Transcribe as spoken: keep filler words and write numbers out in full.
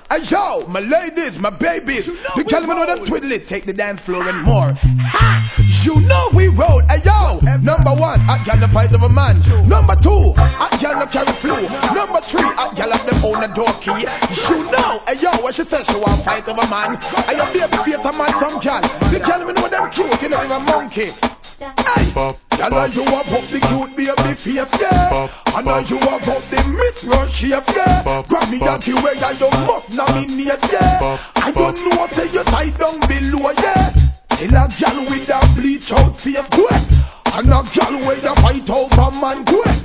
Hey yo, my ladies, my babies, the gentlemen with them twiddly, take the dance floor and more. Ha! You know we roll. Hey yo, number one, I got the fight of a man. Number two, I got the carry flu. Number three, I got up them own the door key. You know, hey yo, what she said, she want fight of a man. I am the face a man, some gal. The gentlemen with them cute, you know, even a monkey. Hey, y'all know you up up the cute baby face, yeah. I know you up up the Miss Run shape, yeah. Grab me a key where you must nominate, yeah. I don't know say you tight down below, yeah. Tell a gal with a bleach out face, do it. And a gal where you fight over man, do it.